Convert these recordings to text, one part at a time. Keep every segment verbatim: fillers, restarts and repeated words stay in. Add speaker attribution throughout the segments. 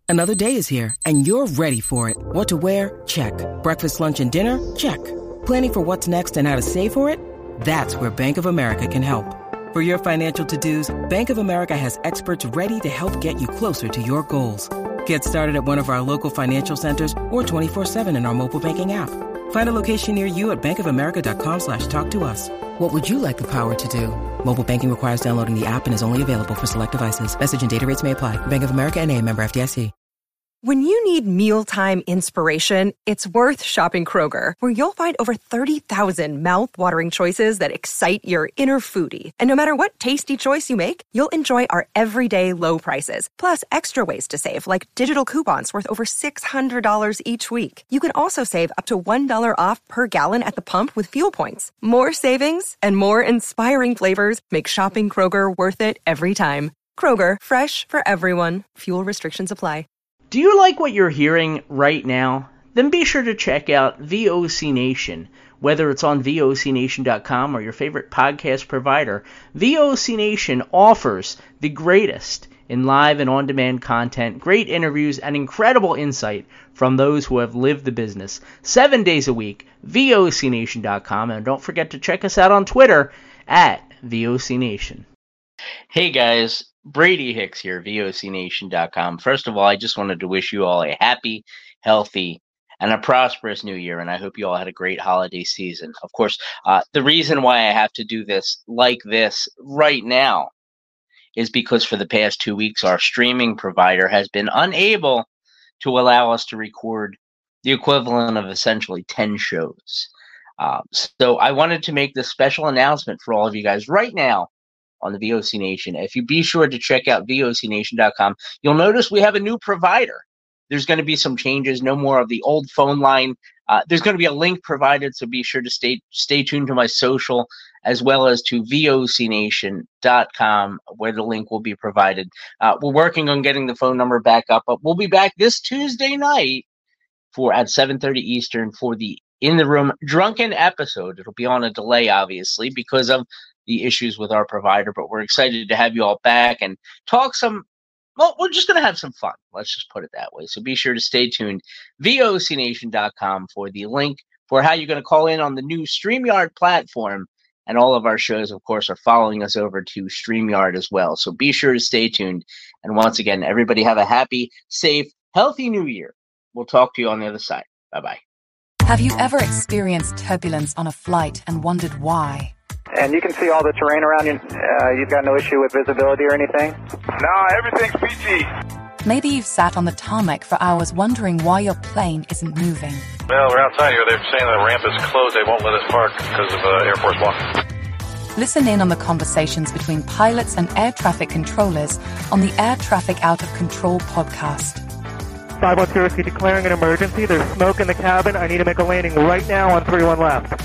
Speaker 1: Another day is here, and you're ready for it. What to wear? Check. Breakfast, lunch, and dinner? Check. Planning for what's next and how to save for it? That's where Bank of America can help. For your financial to-dos, Bank of America has experts ready to help get you closer to your goals. Get started at one of our local financial centers or twenty-four seven in our mobile banking app. Find a location near you at bankofamerica.com slash talk to us. What would you like the power to do? Mobile banking requires downloading the app and is only available for select devices. Message and data rates may apply. Bank of America N A, member F D I C.
Speaker 2: When you need mealtime inspiration, it's worth shopping Kroger, where you'll find over thirty thousand mouth-watering choices that excite your inner foodie. And no matter what tasty choice you make, you'll enjoy our everyday low prices, plus extra ways to save, like digital coupons worth over six hundred dollars each week. You can also save up to one dollar off per gallon at the pump with fuel points. More savings and more inspiring flavors make shopping Kroger worth it every time. Kroger, fresh for everyone. Fuel restrictions apply.
Speaker 3: Do you like what you're hearing right now? Then be sure to check out V O C Nation. Whether it's on V O C Nation dot com or your favorite podcast provider, V O C Nation offers the greatest in live and on-demand content, great interviews, and incredible insight from those who have lived the business. Seven days a week, V O C Nation dot com, and don't forget to check us out on Twitter at V O C Nation. Hey guys, Brady Hicks here, V O C Nation dot com. First of all, I just wanted to wish you all a happy, healthy, and a prosperous new year, and I hope you all had a great holiday season. Of course, uh, the reason why I have to do this like this right now is because for the past two weeks, our streaming provider has been unable to allow us to record the equivalent of essentially ten shows. Um, so I wanted to make this special announcement for all of you guys right now on the V O C Nation. If you be sure to check out V O C Nation dot com, you'll notice we have a new provider. There's going to be some changes, no more of the old phone line. Uh, there's going to be a link provided, so be sure to stay stay tuned to my social as well as to V O C Nation dot com, where the link will be provided. Uh, we're working on getting the phone number back up, but we'll be back this Tuesday night for at seven thirty Eastern for the In the Room Drunken episode. It'll be on a delay, obviously, because of the issues with our provider, but we're excited to have you all back and talk some, well, we're just going to have some fun. Let's just put it that way. So be sure to stay tuned, V O C Nation dot com, for the link for how you're going to call in on the new StreamYard platform. And all of our shows, of course, are following us over to StreamYard as well. So be sure to stay tuned. And once again, everybody have a happy, safe, healthy new year. We'll talk to you on the other side. Bye-bye.
Speaker 4: Have you ever experienced turbulence on a flight and wondered why?
Speaker 5: And you can see all the terrain around you. Uh, you've got no issue with visibility or anything?
Speaker 6: No, everything's peachy.
Speaker 4: Maybe you've sat on the tarmac for hours wondering why your plane isn't moving.
Speaker 6: Well, we're outside here. They're saying the ramp is closed. They won't let us park because of uh, Air Force One.
Speaker 4: Listen in on the conversations between pilots and air traffic controllers on the Air Traffic Out of Control podcast.
Speaker 5: five one zero, declaring an emergency. There's smoke in the cabin. I need to make a landing right now on three one left.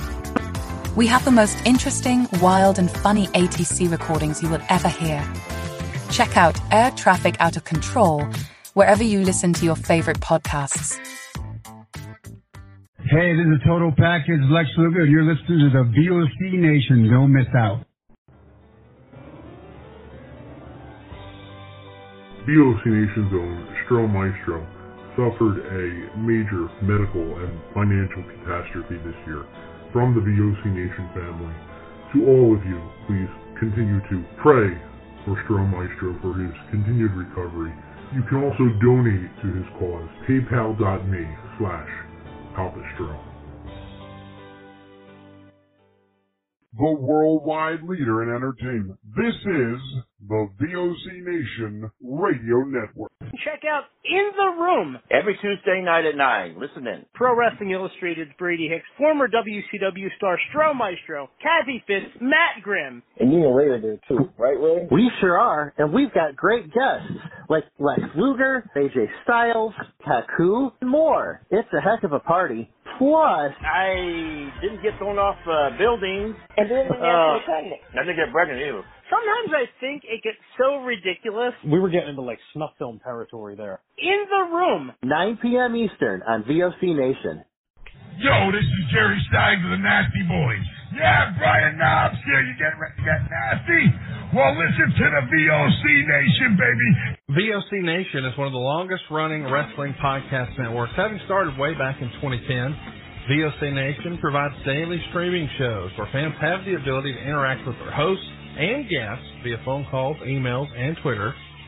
Speaker 4: We have the most interesting, wild, and funny A T C recordings you will ever hear. Check out Air Traffic Out of Control wherever you listen to your favorite podcasts.
Speaker 7: Hey, this is Total Package, Lex Luger, and you're listening to the V O C Nation. Don't miss out.
Speaker 8: V O C Nation's own Stro Maestro suffered a major medical and financial catastrophe this year. From the V O C Nation family, to all of you, please continue to pray for Stro Maestro for his continued recovery. You can also donate to his cause, paypal.me slash Papa Stro. The worldwide leader in entertainment. This is the V O C Nation Radio Network.
Speaker 9: Check out In the Room every Tuesday night at nine. Listen in. Pro Wrestling Illustrated's Brady Hicks, former W C W star Stro Maestro, Kathy Fitz, Matt Grimm.
Speaker 10: And you and Ray are there too, right, Ray?
Speaker 11: We sure are, and we've got great guests like Lex Luger, A J Styles, Taku, and more. It's a heck of a party. Plus,
Speaker 9: I didn't get thrown off uh, buildings.
Speaker 10: And didn't get
Speaker 9: uh,
Speaker 10: pregnant.
Speaker 9: I didn't get pregnant either. Sometimes I think it gets so ridiculous.
Speaker 12: We were getting into like snuff film territory there.
Speaker 9: In the Room.
Speaker 11: nine p.m. Eastern on V O C Nation.
Speaker 13: Yo, this is Jerry Stein of the Nasty Boys. Yeah, Brian Knobs here. You getting ready to get nasty? Well, listen to the V O C Nation, baby.
Speaker 14: V O C Nation is one of the longest-running wrestling podcast networks, having started way back in twenty ten. V O C Nation provides daily streaming shows where fans have the ability to interact with their hosts and guests via phone calls, emails, and Twitter.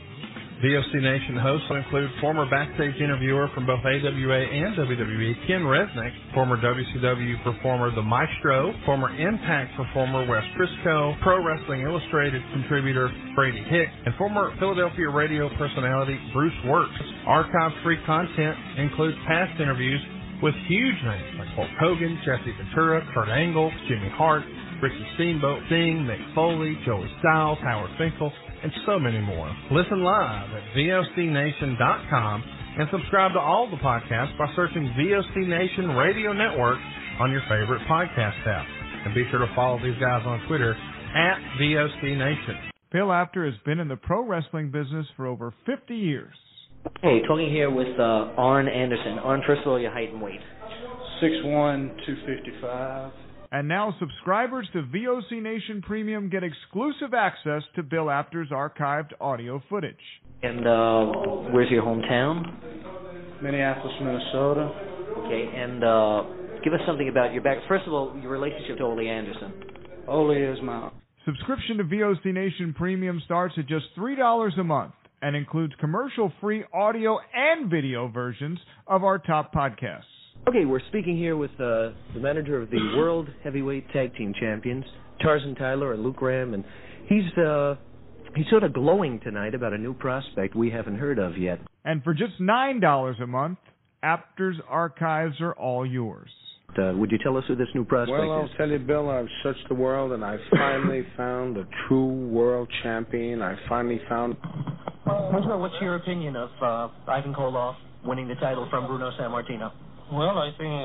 Speaker 14: V O C Nation hosts will include former backstage interviewer from both A W A and W W E, Ken Resnick, former W C W performer The Maestro, former Impact performer Wes Briscoe, Pro Wrestling Illustrated contributor Brady Hicks, and former Philadelphia radio personality Bruce Wirtz. Archive-free content includes past interviews with huge names like Hulk Hogan, Jesse Ventura, Kurt Angle, Jimmy Hart, Ricky Steamboat, Sting, Mick Foley, Joey Styles, Howard Finkel, and so many more. Listen live at V O C Nation dot com and subscribe to all the podcasts by searching V O C Nation Radio Network on your favorite podcast app. And be sure to follow these guys on Twitter at V O C Nation.
Speaker 15: Bill Apter has been in the pro wrestling business for over fifty years.
Speaker 16: Hey, talking here with uh, Arn Anderson. Arn, first of all, your height and weight.
Speaker 17: six one, two fifty-five.
Speaker 15: And now subscribers to V O C Nation Premium get exclusive access to Bill Apter's archived audio footage.
Speaker 16: And uh, where's your hometown?
Speaker 17: Minneapolis, Minnesota.
Speaker 16: Okay, and uh, give us something about your back. First of all, your relationship to Ole Anderson.
Speaker 17: Ole is my...
Speaker 15: Subscription to V O C Nation Premium starts at just three dollars a month and includes commercial-free audio and video versions of our top podcasts.
Speaker 18: Okay, we're speaking here with uh, the manager of the World Heavyweight Tag Team Champions, Tarzan Tyler and Luke Ram, and he's uh, he's sort of glowing tonight about a new prospect we haven't heard of yet.
Speaker 15: And for just nine dollars a month, Apter's archives are all yours.
Speaker 18: Uh, would you tell us who this new prospect
Speaker 17: well, I'll
Speaker 18: is?
Speaker 17: tell you, Bill, I've searched the world, and I finally found a true world champion. I finally found...
Speaker 19: Well, what's your opinion of uh, Ivan Koloff winning the title from Bruno Sammartino?
Speaker 20: Well, I think,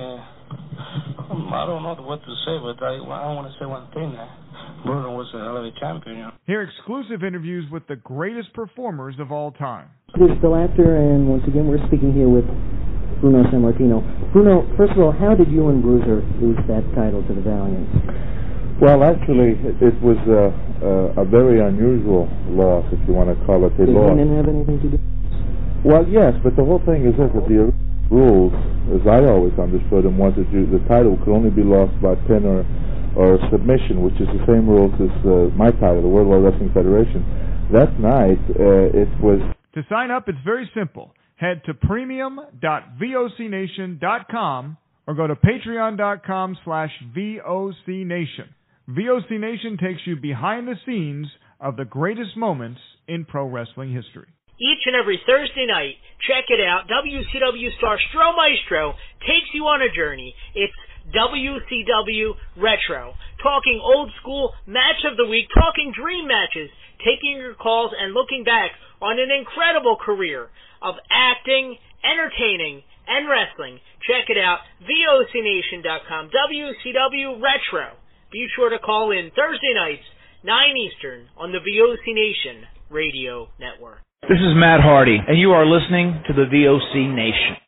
Speaker 20: uh, I don't know what to say, but I, I want to say one thing. Uh, Bruno was a hell of a champion. You know?
Speaker 15: Hear exclusive interviews with the greatest performers of all time.
Speaker 21: This is Bill Apter, and once again, we're speaking here with Bruno Sammartino. Bruno, first of all, how did you and Bruiser lose that title to the Valiants?
Speaker 22: Well, actually, it was a, a, a very unusual loss, if you want to call it a
Speaker 21: Did
Speaker 22: loss.
Speaker 21: Did Heenan have anything to do?
Speaker 22: Well, yes, but the whole thing is this, that the rules, as I always understood them, was that you, the title could only be lost by pin or, or submission, which is the same rules as uh, my title, the World Wide Wrestling Federation. That night, uh, it was...
Speaker 15: To sign up, it's very simple. Head to premium dot V O C nation dot com or go to patreon dot com slash V O C Nation. V O C Nation takes you behind the scenes of the greatest moments in pro wrestling history.
Speaker 3: Each and every Thursday night, check it out, W C W star Stro Maestro takes you on a journey. It's W C W Retro. Talking old school match of the week, talking dream matches, taking your calls and looking back on an incredible career of acting, entertaining, and wrestling. Check it out, V O C nation dot com, W C W Retro. Be sure to call in Thursday nights, nine Eastern, on the V O C Nation Radio Network.
Speaker 23: This is Matt Hardy, and you are listening to the V O C Nation.